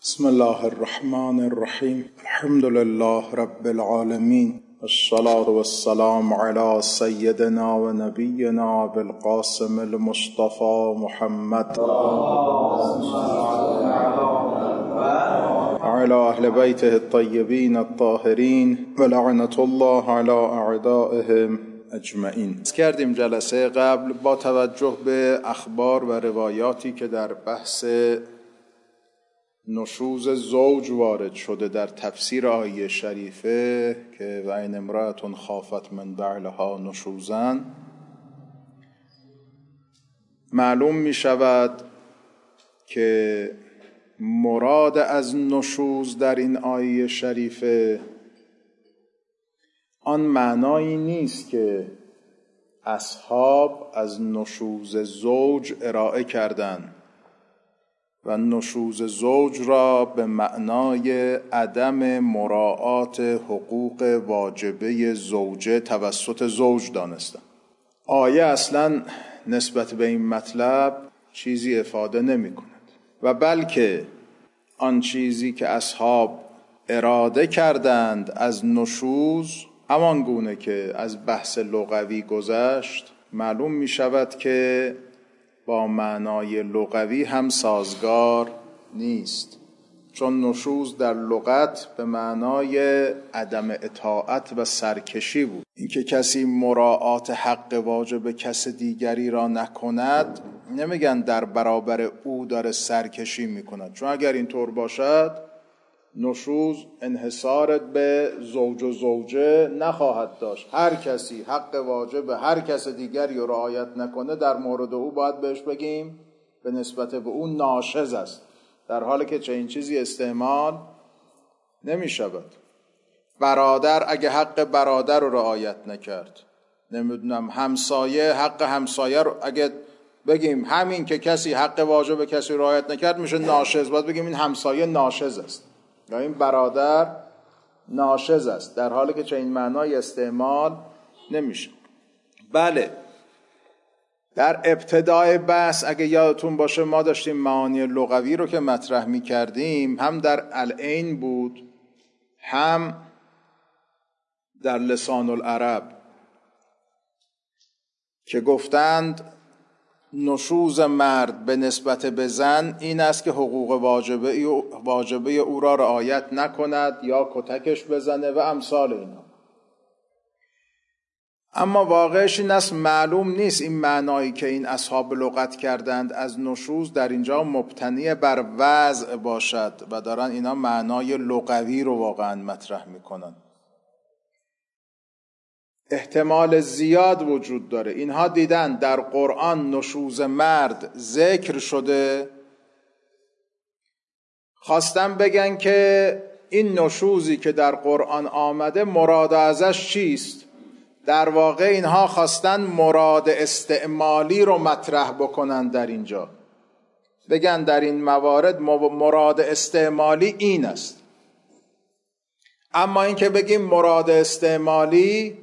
بسم الله الرحمن الرحیم. الحمد لله رب العالمین، الصلاة والسلام على سیدنا و نبینا ابی القاسم المصطفى محمد وعلى اهل بیته الطیبین الطاهرین و لعنة الله علی اعدائهم اجمعین. کردیم جلسه قبل با توجه به اخبار و روایاتی که در بحث نشوز زوج وارد شده در تفسیر آیه شریفه که و این امرأة خافت من بعلها نشوزا، معلوم می شود که مراد از نشوز در این آیه شریفه آن معنایی نیست که اصحاب از نشوز زوج ارائه کردند و نشوز زوج را به معنای عدم مراعات حقوق واجبه زوجه توسط زوج دانستند. آیه اصلا نسبت به این مطلب چیزی افاده نمی کند و بلکه آن چیزی که اصحاب اراده کردند از نشوز، همان گونه که از بحث لغوی گذشت، معلوم می شود که با معنای لغوی هم سازگار نیست، چون نشوز در لغت به معنای عدم اطاعت و سرکشی بود. اینکه کسی مراعات حق واجب کس دیگری را نکند، نمیگن در برابر او داره سرکشی میکند، چون اگر اینطور باشد نشوز انحصار به زوج و زوجه نخواهد داشت. هر کسی حق واجب هر کس دیگری رو رعایت نکنه، در مورد او باید بهش بگیم به نسبت به او ناشز است، در حالی که چنین چیزی استعمال نمی شود. برادر اگه حق برادر رو رعایت نکرد، نمیدونم همسایه حق همسایه رو اگه بگیم همین که کسی حق واجب کسی رعایت نکرد میشه ناشز، باید بگیم این همسایه ناشز است یا این برادر ناشز است، در حالی که چنین معنای استعمال نمیشه. بله، در ابتدای بحث اگه یادتون باشه ما داشتیم معانی لغوی رو که مطرح می‌کردیم، هم در العین بود هم در لسان العرب، که گفتند نشوز مرد به نسبت به زن این است که حقوق واجبه او را رعایت نکند یا کتکش بزنه و امثال اینا. اما واقعش این است معلوم نیست این معنایی که این اصحاب لغت کردند از نشوز در اینجا مبتنی بر وضع باشد و دارن اینا معنای لغوی رو واقعا مطرح میکنن. احتمال زیاد وجود داره اینها دیدن در قرآن نشوز مرد ذکر شده، خواستن بگن که این نشوزی که در قرآن آمده مراد ازش چیست. در واقع اینها خواستن مراد استعمالی رو مطرح بکنن در اینجا، بگن در این موارد مراد استعمالی این است. اما این که بگیم مراد استعمالی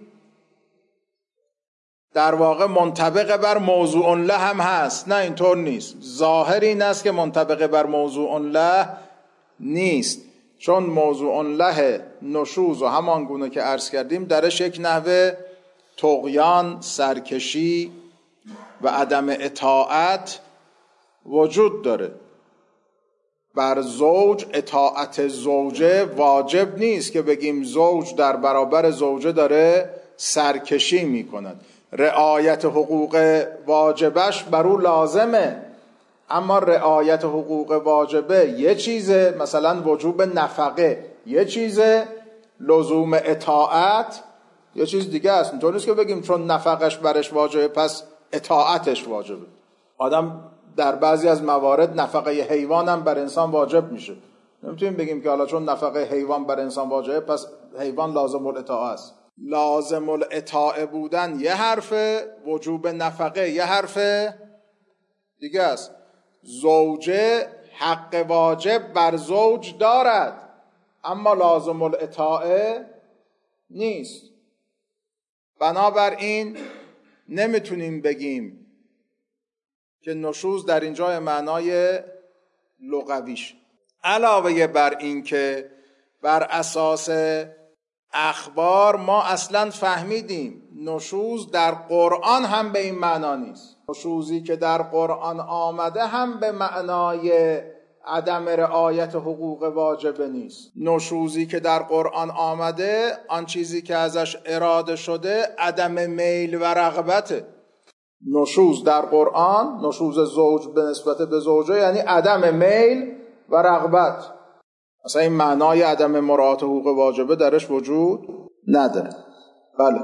در واقع منطبق بر موضوع له هم هست، نه اینطور نیست. ظاهر این است که منطبق بر موضوع له نیست، چون موضوع له نشوز و همان گونه که عرض کردیم درش یک نحوه طغیان، سرکشی و عدم اطاعت وجود داره. بر زوج اطاعت زوجه واجب نیست که بگیم زوج در برابر زوجه داره سرکشی می کند. رعایت حقوق واجبش بر او لازمه، اما رعایت حقوق واجبه یه چیزه، مثلا وجوب نفقه یه چیزه، لزوم اطاعت یه چیز دیگه است. اینطور نیست که بگیم چون نفقش برش واجبه پس اطاعتش واجبه. آدم در بعضی از موارد نفقه حیوان هم بر انسان واجب میشه، نمیتونیم بگیم که حالا چون نفقه حیوان بر انسان واجبه پس حیوان لازم الاطاعه است. لازم الاطاعه بودن یه حرفه، وجوب نفقه یه حرفه دیگه است. زوجه حق واجب بر زوج دارد اما لازم الاطاعه نیست. بنابراین نمیتونیم بگیم که نشوز در اینجا معنای لغویش. علاوه بر این که بر اساس اخبار ما اصلا فهمیدیم نشوز در قرآن هم به این معنا نیست. نشوزی که در قرآن آمده هم به معنای عدم رعایت حقوق واجبه نیست. نشوزی که در قرآن آمده، آن چیزی که ازش اراده شده عدم میل و رغبته. نشوز در قرآن، نشوز زوج به نسبت به زوجه، یعنی عدم میل و رغبت. مثلا این معنای عدم مراعات حقوق واجبه درش وجود نداره. بله،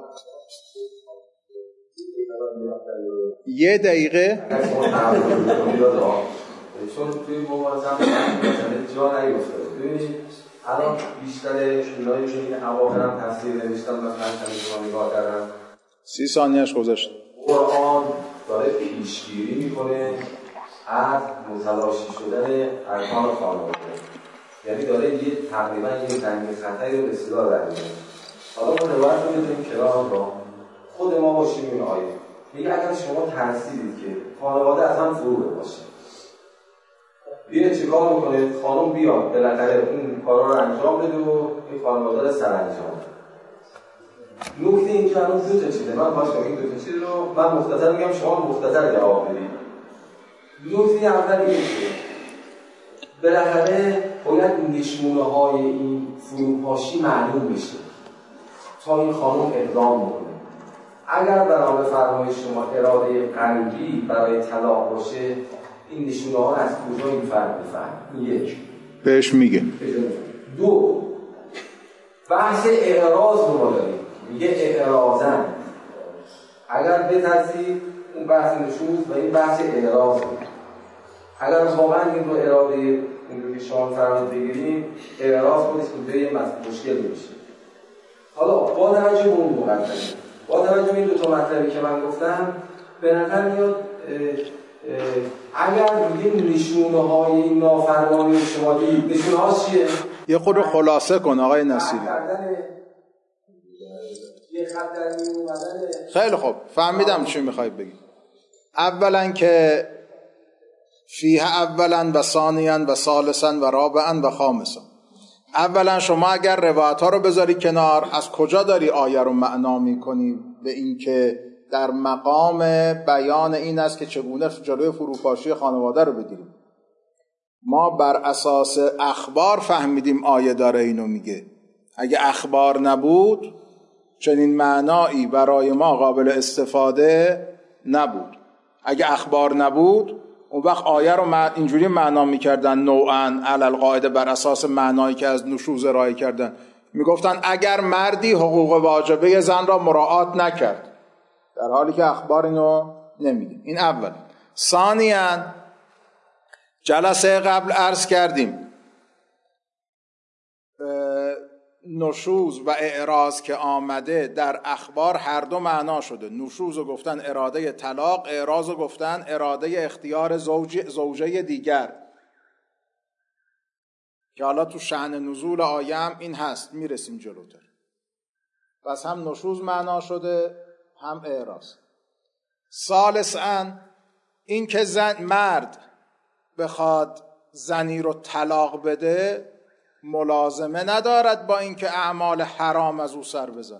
یه دقیقه. چون توی مبارزه مثلا جا نیفتاده. ببینید الان بیشتر اینایی که این اواخر هم تفسیر نوشتن مثلا چند نگاه کردم 30 ثانیه‌اش گذشت. قرآن داره پیشگیری میکنه از متلاشی شدن ارکان خانواده، یعنی داره تقریبا یه زنگ خطری رو به اصطلاح در میاره. حالا ما روایت رو بذاریم کنار رو خود ما باشیم این آیه میگه اگر شما ترسیدید که خانواده از هم فرو باشه، بیه چیکار میکنه؟ خانم بیاد بالاخره این کارا رو انجام بده و این خانواده رو سرانجام بده. نکته این که الان دو تا چیزه، من خواهش کنم این دو تا چیز رو من مختصر میگم، شما مختصر جواب بدید. نکته اول اینه که بالاخره باید نشونه های این فروپاشی معلوم بشه تا این خانم اقدام میکنه. اگر برای فرمای شما اراده قلبی برای طلاق باشه، این نشونه ها از کجا این فرد بفهم؟ یک بهش میگه. دو، بحث اعراض رو ما داریم، میگه اعراضن. اگر بترسید اون بحث نشوز و این بحث اعراض رو، اگر واقعا این رو اراده این رو که شما فرمید بگیریم اعراض کنید که به یه مشکل میشه. حالا با توجه به اون مقدمه، با توجه به این دو تا مطلبی که من گفتم، به نظر میاد اگر دیگه نشونه های این نافرمانی شما دید، نشونه ها چیه؟ یه خود رو خلاصه کن آقای نصیری. خیلی خوب، فهمیدم چی میخوای بگی. اولا که فیه اولا و ثانیا و ثالثا و رابعا و خامسا. اولا شما اگر روایت ها رو بذاری کنار، از کجا داری آیه رو معنا میکنی به این که در مقام بیان این است که چگونه جلوی فروپاشی خانواده رو بگیریم؟ ما بر اساس اخبار فهمیدیم آیه داره اینو میگه. اگه اخبار نبود چنین معنایی برای ما قابل استفاده نبود. اگه اخبار نبود اون وقت آیه رو اینجوری معنا میکردن نوعاً علی القاعده بر اساس معنایی که از نشوز ارائه کردن. میگفتن اگر مردی حقوق واجبه زن را مراعات نکرد، در حالی که اخبار اینو نمیگه. این اول. ثانیاً جلسه قبل عرض کردیم نشوز و اعراض که آمده در اخبار هر دو معنا شده. نشوز رو گفتن اراده طلاق، اعراض رو گفتن اراده اختیار زوجه دیگر، که حالا تو شأن نزول آیه هم این هست، میرسیم جلوتر. پس هم نشوز معنا شده هم اعراض. ثالثاً این که مرد بخواد زنی رو طلاق بده ملازمه ندارد با اینکه اعمال حرام از او سر بزنه.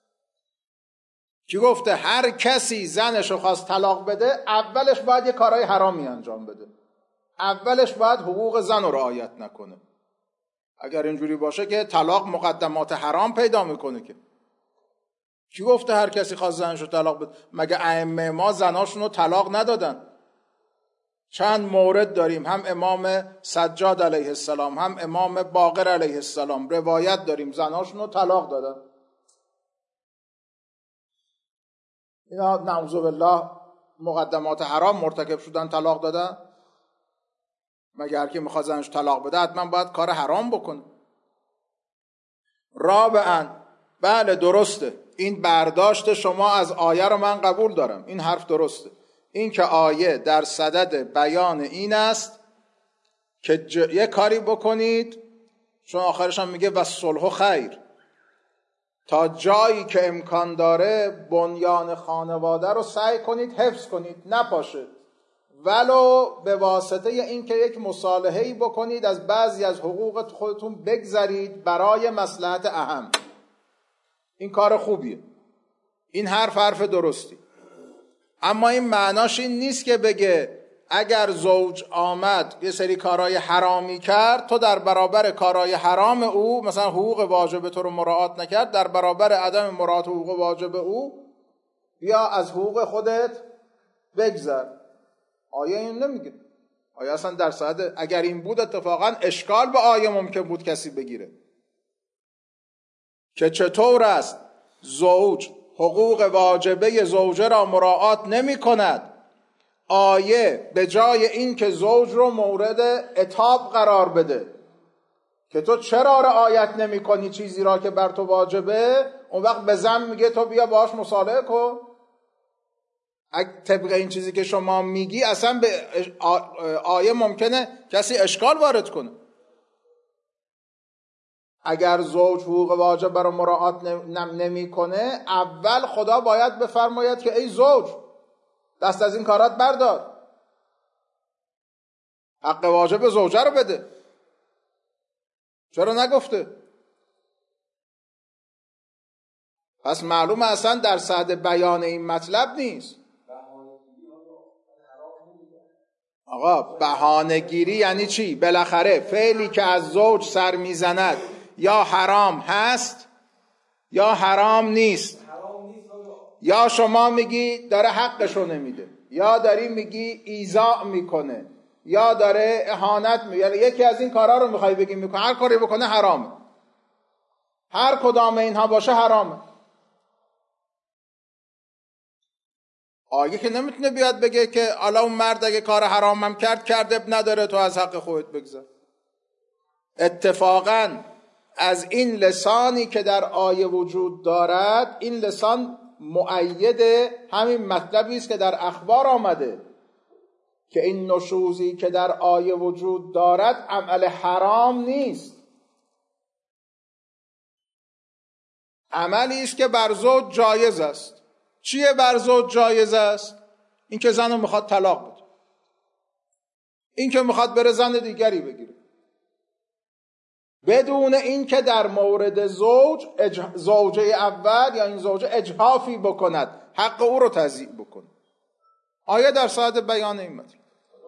کی گفته هر کسی زنش رو خواست طلاق بده اولش باید یه کارهای حرامی انجام بده، اولش باید حقوق زن رو رعایت نکنه؟ اگر اینجوری باشه که طلاق مقدمات حرام پیدا میکنه. که کی گفته هر کسی خواست زنش رو طلاق بده؟ مگه ائمه ما زناشون رو طلاق ندادن؟ چند مورد داریم، هم امام سجاد علیه السلام هم امام باقر علیه السلام روایت داریم زناشون رو طلاق دادن. اینا نعوذ بالله مقدمات حرام مرتکب شدن طلاق دادن؟ مگه هر کی میخواد زنش طلاق بده حتما باید کار حرام بکنه؟ رابعاً بله درسته، این برداشت شما از آیه رو من قبول دارم، این حرف درسته. این که آیه در صدد بیان این است که یه کاری بکنید، چون آخرش هم میگه و صلح خیر، تا جایی که امکان داره بنیان خانواده رو سعی کنید حفظ کنید، نپاشه. ولو به واسطه این که یک مصالحه‌ای بکنید از بعضی از حقوق خودتون بگذرید برای مصلحت اهم. این کار خوبیه، این حرف درستی. اما این معناش این نیست که بگه اگر زوج آمد یه سری کارهای حرامی کرد، تو در برابر کارهای حرام او مثلا حقوق واجب تو رو مراعات نکرد، در برابر عدم مراعات حقوق واجب او بیا از حقوق خودت بگذر. آیه این نمیگه. آیه اصلا در صحت اگر این بود اتفاقا اشکال به آیه ممکن بود کسی بگیره که چطور است زوج حقوق واجبه زوجه را مراعات نمی کند، آیه به جای این که زوج رو مورد عتاب قرار بده که تو چرا رعایت نمی کنی چیزی را که بر تو واجبه، اون وقت به زن میگه تو بیا باهاش مصالحه کن. طبق این چیزی که شما میگی اصلا به آیه ممکنه کسی اشکال وارد کنه. اگر زوج حقوق واجب را مراعات نمی کنه، اول خدا باید بفرماید که ای زوج دست از این کارات بردار، حق واجب زوجه رو بده. چرا نگفته؟ پس معلومه اصلا در صدد بیان این مطلب نیست. آقا بهانه‌گیری یعنی چی؟ بالاخره فعلی که از زوج سر میزند یا حرام هست یا حرام نیست. یا شما میگی داره حقشو نمیده، یا داری میگی ایذا میکنه، یا داره اهانت میکنه. یکی از این کارا رو میخوای بگی میکنه، هر کاری بکنه حرامه. هر کدام اینها باشه حرامه. آیه که نمیتونه بیاد بگه که حالا اون مرد اگه کار حرام هم کرد اب نداره تو از حق خودت بگذر. اتفاقاً از این لسانی که در آیه وجود دارد، این لسان مؤید همین مطلبی است که در اخبار آمده که این نشوزی که در آیه وجود دارد عمل حرام نیست، عملی است که بر زوج جایز است. چیه بر زوج جایز است؟ این که زن رو میخواد طلاق بده، این که میخواد بره زن دیگری بگیره، بدون این که در مورد زوجه اول یا این زوجه اجحافی بکند، حق او رو تضییع بکنه. آیه در صدد بیان این مطلب.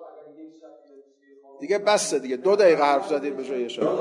دیگه بسه دیگه، 2 دقیقه حرف زدید به جای اشاره.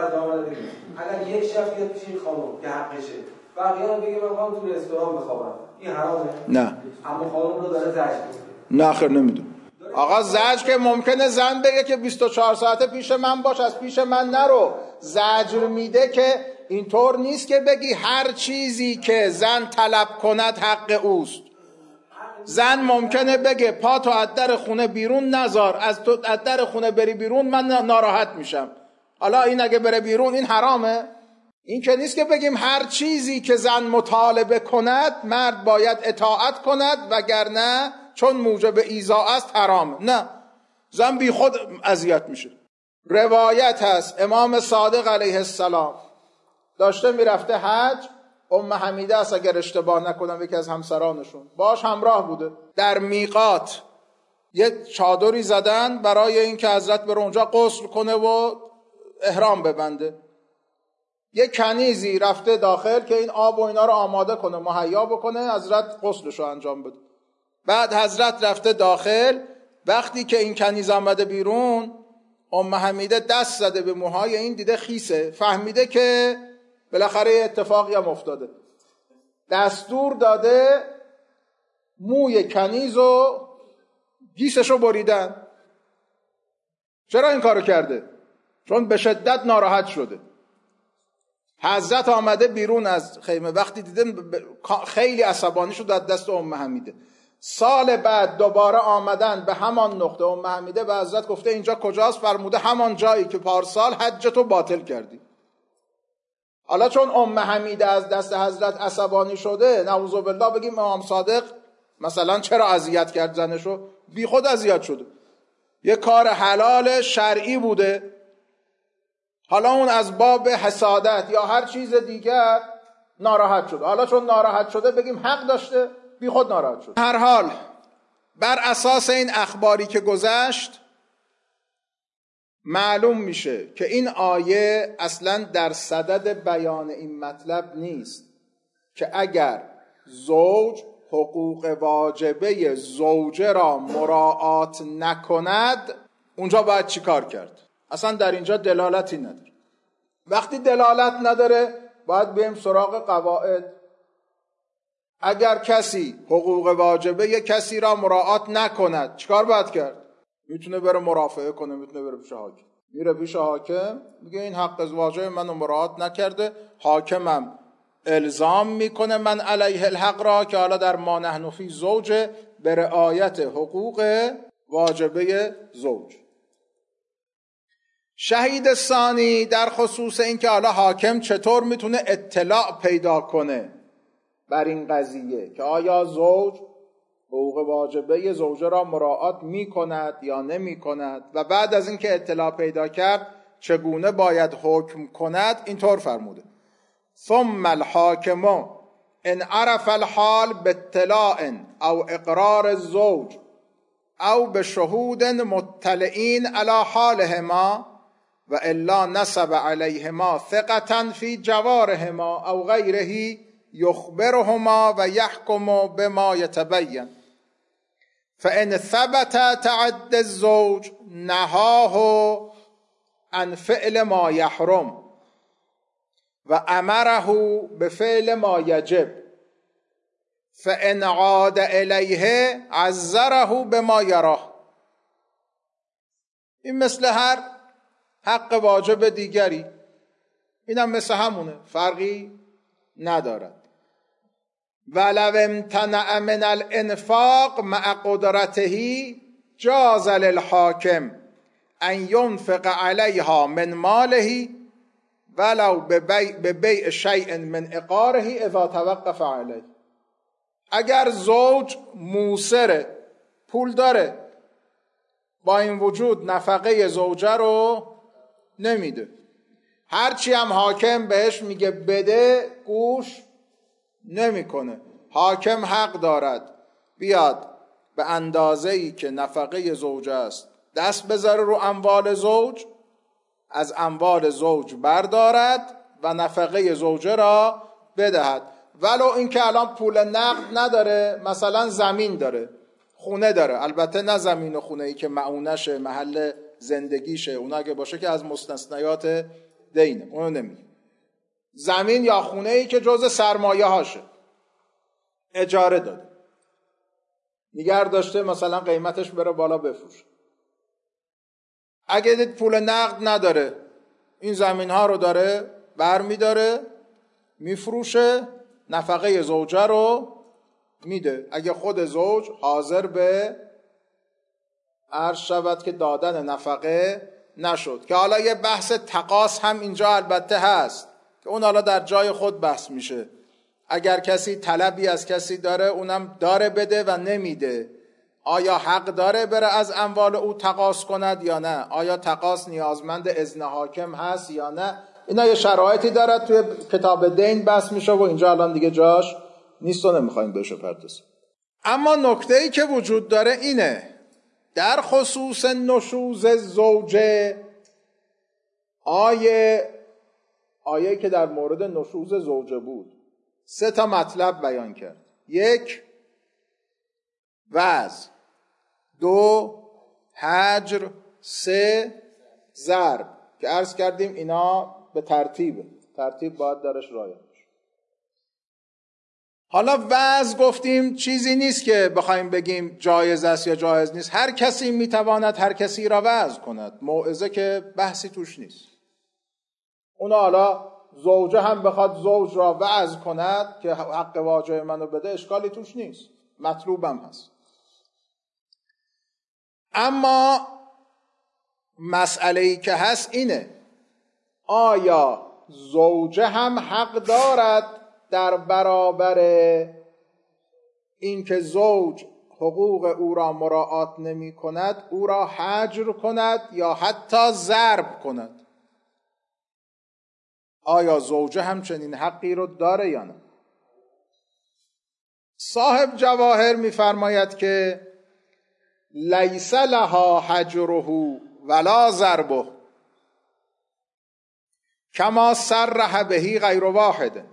اگر یک شب بیاد پیش این خانم که حقشه، بقیه هم بگه من خانم تو رستوران بخوابم، این حرامه؟ نه. اما خانم رو داره زجر میده. نه خیر نمیدونم. آقا زجر که ممکنه زن بگه که 24 ساعته پیش من باش، از پیش من نرو. زجر میده که اینطور نیست که بگی هر چیزی که زن طلب کند حق اوست. زن ممکنه بگه پا تو از در خونه بیرون نذار، از در خونه بری بیرون من ناراحت میشم. حالا این اگه بره بیرون این حرامه؟ این که نیست که بگیم هر چیزی که زن مطالبه کند مرد باید اطاعت کند وگرنه چون موجب ایذا است حرام. نه، زن بی خود اذیت میشه. روایت هست امام صادق علیه السلام داشته میرفته حج، ام حمیده است اگر اشتباه نکنم یکی از همسرانشون باش همراه بوده. در میقات یه چادری زدن برای اینکه حضرت بره اونجا غسل کنه و احرام ببنده. یه کنیزی رفته داخل که این آب و اینا رو آماده کنه، مهیا بکنه، حضرت غسلش رو انجام بده. بعد حضرت رفته داخل، وقتی که این کنیز آمده بیرون، ام حمیده دست زده به موهای این، دیده خیسه، فهمیده که بالاخره اتفاقی هم افتاده. دستور داده موی کنیز و گیسش رو بریدن. چرا این کارو کرده؟ چون به شدت ناراحت شده. حضرت آمده بیرون از خیمه، وقتی دیده خیلی عصبانی شد از دست ام حمیده. سال بعد دوباره آمدن به همان نقطه، ام حمیده به حضرت گفته اینجا کجاست؟ فرموده همان جایی که پارسال حجتو باطل کردی. حالا چون ام حمیده از دست حضرت عصبانی شده، نعوذ بالله بگیم امام صادق مثلا چرا اذیت کرد زنشو؟ بی خود اذیت شده، یه کار حلال شرعی بوده، حالا اون از باب حسادت یا هر چیز دیگر ناراحت شده. حالا چون ناراحت شده بگیم حق داشته؟ بی خود ناراحت شده. هر حال بر اساس این اخباری که گذشت معلوم میشه که این آیه اصلا در صدد بیان این مطلب نیست که اگر زوج حقوق واجبه زوجه را مراعات نکند اونجا باید چی کار کرد. اصلا در اینجا دلالتی نداره. وقتی دلالت نداره باید بریم سراغ قواعد. اگر کسی حقوق واجبه یک کسی را مراعات نکند چیکار باید کرد؟ میتونه بره مرافعه کنه، میتونه بره پیش حاکم. میره پیش حاکم میگه این حق واجب منو مراعات نکرده، حاکمم الزام میکنه من علیه الحق را که حالا در ما نحن فی زوج به رعایت حقوق واجبه زوج. شهید ثانی در خصوص این که حالا حاکم چطور میتونه اطلاع پیدا کنه بر این قضیه که آیا زوج حقوق واجبه زوجه را مراعات میکند یا نمیکند و بعد از این که اطلاع پیدا کرد چگونه باید حکم کند، اینطور فرموده: ثم الحاکم ان عرف الحال باطلاع او اقرار الزوج او بشهود مطلعین علی حالهما و الا نسب علیهما ثقة فی جوارهما او غیره یخبرهما و یحکم بما یتبین فان ثبت تعد الزوج نهاه عن فعل ما یحرم و امره بفعل ما یجب فان عاد الیه عذره بما یراه. این مثل هر حق واجب دیگری، اینم مثل همونه، فرقی ندارد. ولو امتنع من الانفاق مع قدرته جاز للحاکم ان ينفق علیها من ماله ولو ببیع شیء من عقاره اذا توقف علیه. اگر زوج موسره، پول داره، با این وجود نفقه زوجه رو نمیده، هرچی هم حاکم بهش میگه بده گوش نمیکنه. حاکم حق دارد بیاد به اندازه‌ای که نفقه زوج است دست بذاره رو اموال زوج، از اموال زوج بردارد و نفقه زوجه را بدهد. ولو اینکه الان پول نقد نداره، مثلا زمین داره، خونه داره، البته نه زمین و خونه‌ای که معونشه، محل زندگیشه، اونا اگه باشه که از مستثنیات دینه، اونو نمیگه. زمین یا خونه‌ای که جزء سرمایه هاشه، اجاره داده، نگه داشته، مثلا قیمتش بره بالا بفروشه. اگه دید پول نقد نداره، این زمین ها رو داره برمی داره میفروشه، نفقه زوجه رو میده. اگه خود زوج حاضر به عرض شود که دادن نفقه نشد، که حالا یه بحث تقاص هم اینجا البته هست که اون حالا در جای خود بحث میشه. اگر کسی طلبی از کسی داره، اونم داره بده و نمیده، آیا حق داره بره از اموال او تقاص کند یا نه؟ آیا تقاص نیازمند اذن حاکم هست یا نه؟ اینا یه شرایطی داره، توی کتاب دین بحث میشه و اینجا الان دیگه جاش نیست و نمیخوایم بهش بپردازیم. اما نکته‌ای که وجود داره اینه: در خصوص نشوز زوجه، آیه که در مورد نشوز زوجه بود 3 مطلب بیان کرد: 1 وعظ، 2 هجر، 3 ضرب، که عرض کردیم اینا به ترتیب باید درش رعایت بشه. حالا وعظ گفتیم چیزی نیست که بخوایم بگیم جایز است یا جایز نیست، هر کسی میتواند هر کسی را وعظ کند، موعظه که بحثی توش نیست. اونا حالا زوجه هم بخواد زوج را وعظ کند که حق واجب منو بده، اشکالی توش نیست، مطلوبم هست. اما مسئله‌ای که هست اینه: آیا زوجه هم حق دارد در برابر اینکه زوج حقوق او را مراعات نمی کند او را هجر کند یا حتی ضرب کند؟ آیا زوجه هم چنین حقی رو داره یا نه؟ صاحب جواهر می‌فرماید که لیس لها حجره ولا ضربه کما صرح به غیر واحد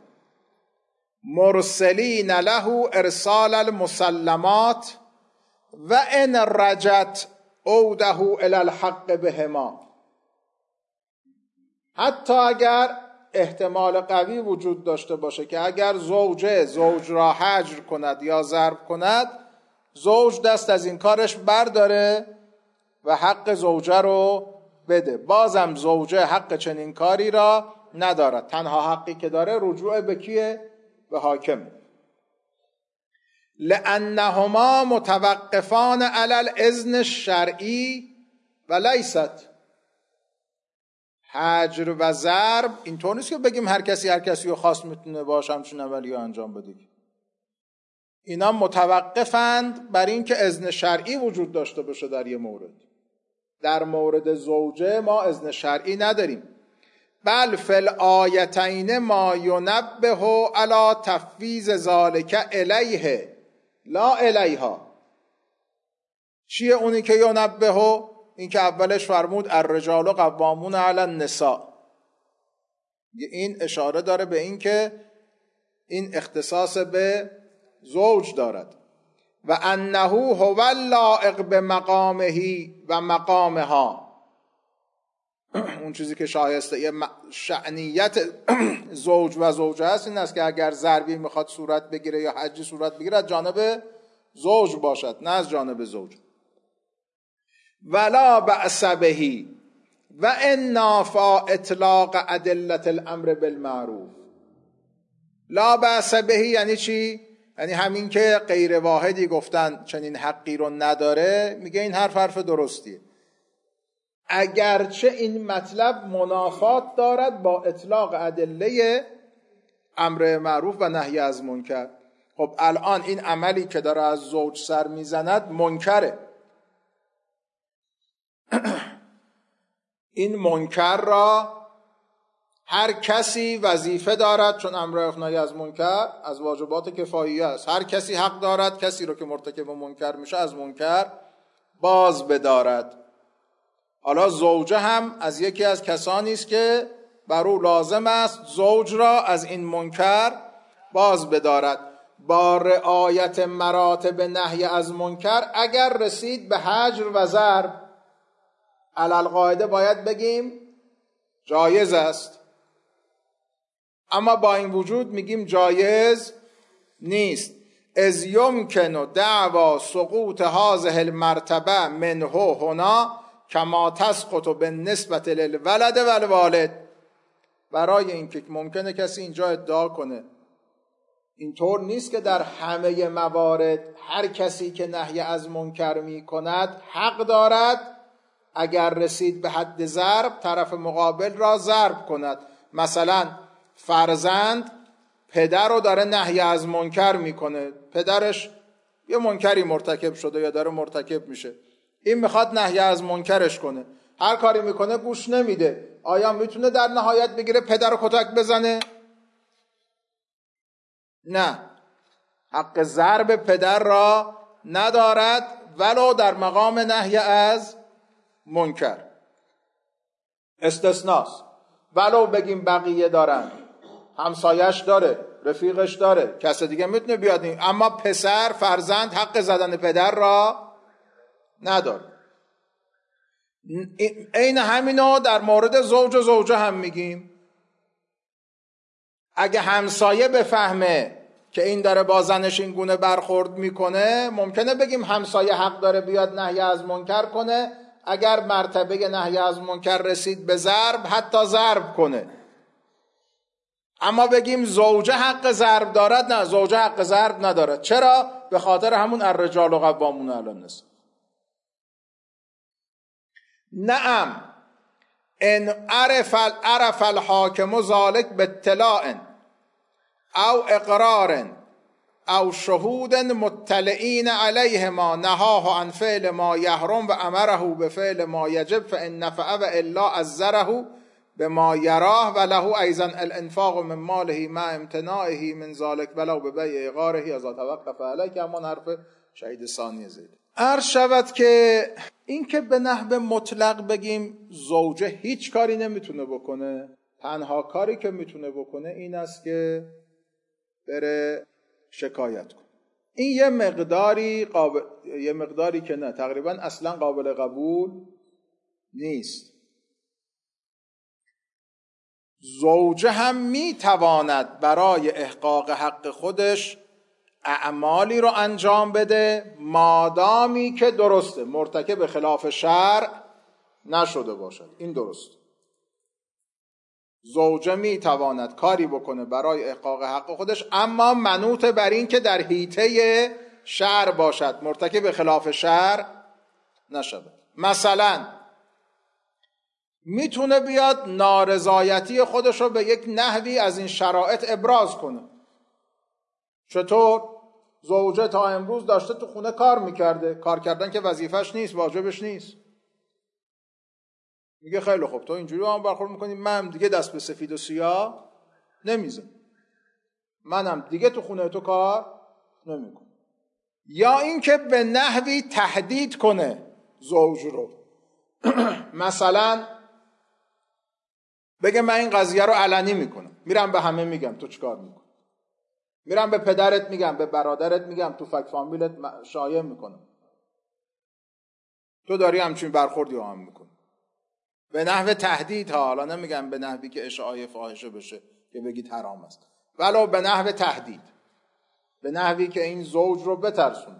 مرسلین له ارسال المسلمات و ان رجت عوده الی الحق بهما. حتی اگر احتمال قوی وجود داشته باشه که اگر زوج را هجر کند یا ضرب کند، زوج دست از این کارش برداره و حق زوجه رو بده. بازم زوجه حق چنین کاری را ندارد. تنها حقی که داره رجوع به کیه؟ به حاکم. لانهما متوقفان علی الاذن الشرعی و لیست. هجر و ضرب اینطور نیست که بگیم هر کسی رو خاص میتونه باشه همچین عملی انجام بده. اینا متوقفند بر این که اذن شرعی وجود داشته باشه در یه مورد. در مورد زوجه ما اذن شرعی نداریم. بل فی الآیتین ما ینبه علی تفویض ذالک الیه لا الیها. چیه اونی که ینبه؟ این که اولش فرمود الرجال قوامون علی النساء. این اشاره داره به این که این اختصاص به زوج دارد. و انه هو اللائق به مقامه و مقامها. اون چیزی که شایسته شأنیت زوج و زوجه هست این است که اگر ضربی میخواد صورت بگیره یا حجی صورت بگیره از جانب زوج باشد نه از جانب زوج. ولا بأس به و ان نافع اطلاق ادله الامر بالمعروف. لا بأس به یعنی چی؟ یعنی همین که غیر واحدی گفتن چنین حقی رو نداره، میگه این حرف درستیه، اگرچه این مطلب منافات دارد با اطلاق ادله امر معروف و نهی از منکر. خب الان این عملی که داره از زوج سر میزند منکره. این منکر را هر کسی وظیفه دارد، چون امر نهی از منکر از واجبات کفاییه است، هر کسی حق دارد کسی رو که مرتکب منکر میشه از منکر باز بدارد. حالا زوجه هم از یکی از کسانی است که بر او لازم است زوج را از این منکر باز بدارد با رعایت مراتب نهی از منکر. اگر رسید به هجر و ضرب علالقاعده باید بگیم جایز است، اما با این وجود میگیم جایز نیست. اذ یمکن دعوا سقوط هذه المرتبه منه هنا کما تسقط بالنسبه للولد والوالد. برای اینکه ممکنه کسی اینجا ادعا کنه اینطور نیست که در همه موارد هر کسی که نهی از منکر می کند حق دارد اگر رسید به حد ضرب طرف مقابل را ضرب کند. مثلا فرزند پدر رو داره نهی از منکر میکنه، پدرش یه منکری مرتکب شده یا داره مرتکب میشه، این میخواد نهی از منکرش کنه، هر کاری میکنه گوش نمیده. آیا میتونه در نهایت بگیره پدر رو کتک بزنه؟ نه، حق ضرب پدر را ندارد ولو در مقام نهی از منکر. استثناست، ولو بگیم بقیه دارن، همسایش داره، رفیقش داره، کس دیگه میتونه بیاد این. اما پسر فرزند حق زدن پدر را نداره. این همینو در مورد زوج و زوجه هم میگیم. اگه همسایه بفهمه که این داره با زنش این گونه برخورد میکنه، ممکنه بگیم همسایه حق داره بیاد نهی از منکر کنه، اگر مرتبه نهی از منکر رسید به ضرب حتی ضرب کنه. اما بگیم زوجه حق ضرب دارد، نه، زوجه حق ضرب ندارد. چرا؟ به خاطر همون الرجال قوامون علی النساء. نعم ان عرف الحاکم ذلك باطلاع او اقرار او شهود مطلعین علیه ما نهاه عن فعل ما یحرم و امره بفعل ما یجب فان نفع و الا عذره بما یراه و له ایضا الانفاق من ماله مع امتناعه من ذلك ولو ببیع غاره اذا توقف علیه. که همون حرف شهید ثانی زید. عرض شود که این که به نحو مطلق بگیم زوجه هیچ کاری نمیتونه بکنه، تنها کاری که میتونه بکنه این است که بره شکایت کنه. این یه مقداری که نه، تقریبا اصلا قابل قبول نیست. زوجه هم میتواند برای احقاق حق خودش اعمالی رو انجام بده مادامی که درسته، مرتکب خلاف شرع نشده باشد. این درست. زوجه میتواند کاری بکنه برای احقاق حق خودش، اما منوط بر این که در حیطه شرع باشد، مرتکب خلاف شرع نشود. مثلا میتونه بیاد نارضایتی خودش رو به یک نحوی از این شرایط ابراز کنه. چطور؟ زوجه تا امروز داشته تو خونه کار میکرده، کار کردن که وظیفش نیست، واجبش نیست. میگه خیلی خوب، تو اینجوری با هم برخورد میکنی، من دیگه دست به سفید و سیاه نمیزم، منم دیگه تو خونه تو کار نمیکنم. یا اینکه به نحوی تهدید کنه زوج رو. مثلا بگه من این قضیه رو علنی میکنم، میرم به همه میگم تو چیکار میکنی، میرم به پدرت میگم، به برادرت میگم، تو فک فامیلت شایع میکنم، تو داری همچین برخوردی با هم میکنی. به نحو تهدید ها، حالا نمیگم به نحوی که اشاعه فاحشه بشه که بگید حرام است، ولو به نحو تهدید، به نحوی که این زوج رو بترسونه.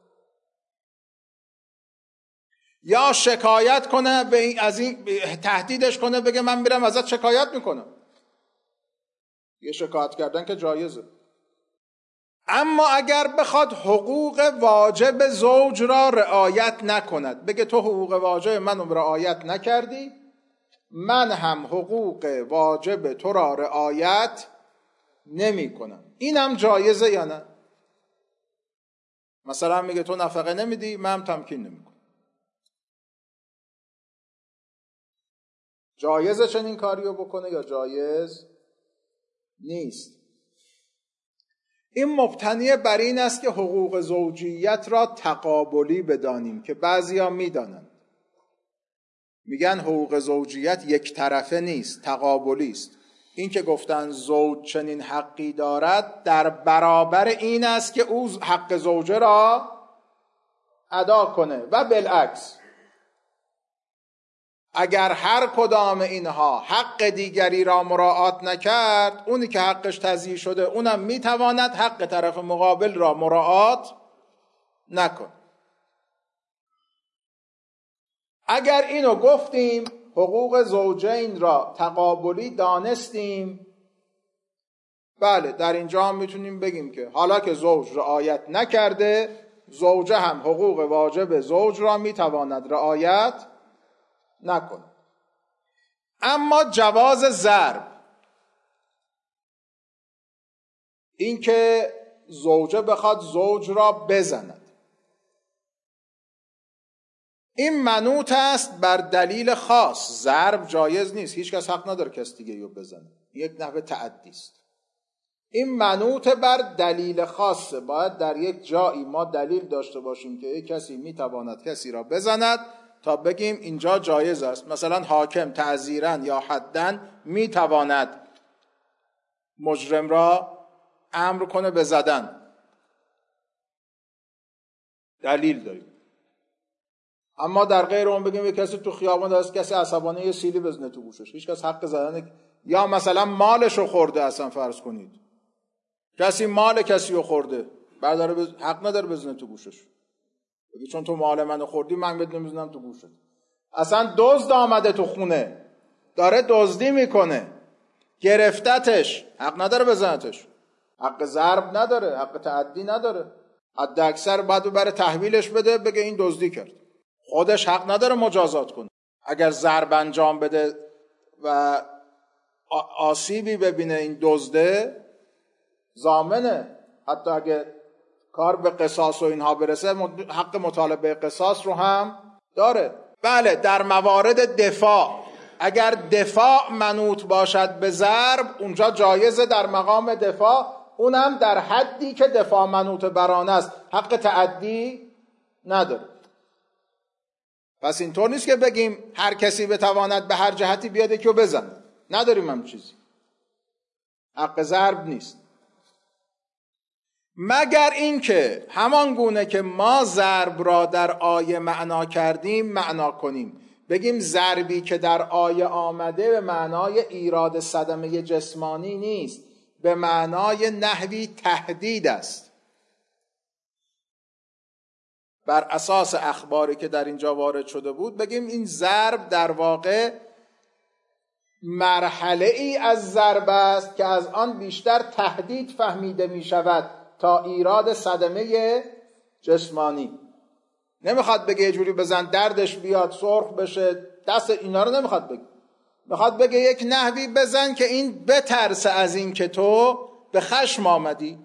یا شکایت کنه از این، تهدیدش کنه، بگه من میرم ازت شکایت میکنم. یه شکایت کردن که جایزه. اما اگر بخواد حقوق واجب زوج را رعایت نکند، بگه تو حقوق واجب منو رعایت نکردی، من هم حقوق واجب تو را رعایت نمی کنم، اینم جایزه یا نه؟ مثلا میگه تو نفقه نمیدی، من هم تمکین نمی کنم. جایزه چنین کاریو بکنه یا جایز نیست؟ این مبتنی بر این است که حقوق زوجیت را تقابلی بدانیم که بعضیا میدانند، میگن حقوق زوجیت یک طرفه نیست، تقابلی است. این که گفتن زوج چنین حقی دارد در برابر این است که او حق زوجه را ادا کنه و بالعکس. اگر هر کدام اینها حق دیگری را مراعات نکرد، اونی که حقش تضییع شده اونم میتواند حق طرف مقابل را مراعات نکن. اگر اینو گفتیم، حقوق زوجین را تقابلی دانستیم، بله در اینجا هم میتونیم بگیم که حالا که زوج رعایت نکرده، زوجه هم حقوق واجب زوج را میتواند رعایت نکنه. اما جواز ضرب، این که زوجه بخواد زوج را بزند، این منوط است بر دلیل خاص. ضرب جایز نیست، هیچ کس حق نداره کس دیگه رو بزنه، یک نحوه تعدی است. این منوط بر دلیل خاصه، باید در یک جایی ما دلیل داشته باشیم که یک کسی میتواند کسی را بزند تا بگیم اینجا جایز است. مثلا حاکم تعزیرا یا حداً میتواند مجرم را امر کنه به زدن، دلیل داریم. اما در غیر اون بگیم یک کسی تو خیابان دست کسی عصبانه یه سیلی بزنه تو گوشش، هیچ کس حق زدن، یا مثلا مالشو خورده، اصلا فرض کنید کسی مال کسی رو خورده، برداره حق نداره بزنه تو گوشش، بگی چون تو مال منو خوردی من بهت نمیزنم تو گوشت. اصلا دزد آمده تو خونه داره دزدی میکنه، گرفتتش، حق نداره بزنتش، حق ضرب نداره، حق تعدی نداره، حد اکثر بعد برای تحویلش بده، بگه این دزدی کرد، خودش حق نداره مجازات کنه. اگر ضرب انجام بده و آسیبی ببینه این دزده، ضامنه، حتی اگه کار به قصاص و اینها برسه حق مطالبه قصاص رو هم داره. بله در موارد دفاع، اگر دفاع منوط باشد به ضرب، اونجا جایزه در مقام دفاع، اونم در حدی که دفاع منوط بر آن است، حق تعدی نداره. پس اینطور نیست که بگیم هر کسی بتواند به هر جهتی بیاد یکی رو بزنه. نداریم هم چیزی. حق ضرب نیست. مگر اینکه همان گونه که ما ضرب را در آیه معنا کردیم معنا کنیم، بگیم ضربی که در آیه آمده به معنای ایراد صدمه جسمانی نیست، به معنای نحوی تهدید است. بر اساس اخباری که در اینجا وارد شده بود بگیم این ضرب در واقع مرحله ای از ضرب است که از آن بیشتر تهدید فهمیده می شود تا ایراد صدمه جسمانی. نمیخواد بگه یه جوری بزن دردش بیاد سرخ بشه دست، اینا رو نمیخواد بگه. میخواد بگه یک نحوی بزن که این بترسه از این که تو به خشم آمدی.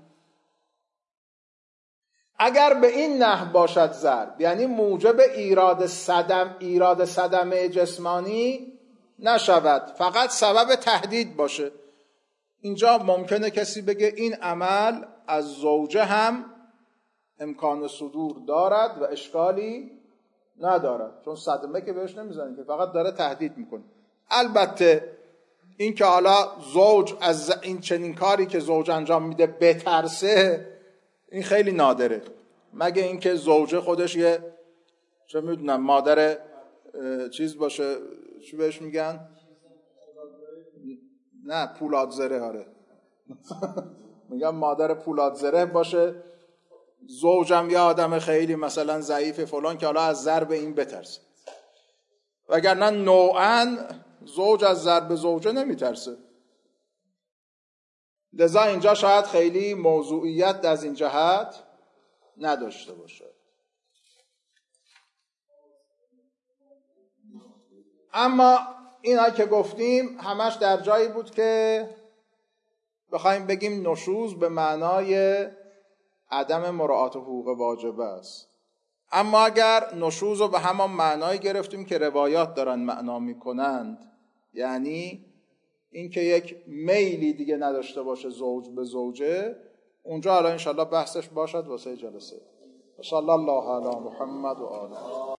اگر به این نحو باشد ضرب، یعنی موجب ایراد صدمه جسمانی نشود، فقط سبب تهدید باشه، اینجا ممکنه کسی بگه این عمل از زوجه هم امکان صدور دارد و اشکالی ندارد، چون صدمه که بهش نمیزنه که، فقط داره تهدید میکنه. البته این که حالا زوج از این چنین کاری که زوج انجام میده بترسه، این خیلی نادره. مگه اینکه زوجه خودش یه چه میدونم مادر چیز باشه، چی بهش میگن؟ نه پولاد زره. آره میگم مادر پولاد زره باشه، زوجم یه آدم خیلی مثلا ضعیف فلان که حالا از ضرب این بترسه. وگرنه نوعاً زوج از ضرب زوجه نمیترسه. لذا اینجا شاید خیلی موضوعیت از این جهت نداشته باشه. اما اینا که گفتیم همش در جایی بود که بخوایم بگیم نشوز به معنای عدم مراعات حقوق واجبه است. اما اگر نشوز رو به همان معنایی گرفتیم که روایات دارن معنا میکنند، یعنی اینکه یک میلی دیگه نداشته باشه زوج به زوجه، اونجا الان انشاءالله بحثش باشد واسه جلسه. صلی الله علی محمد و آله.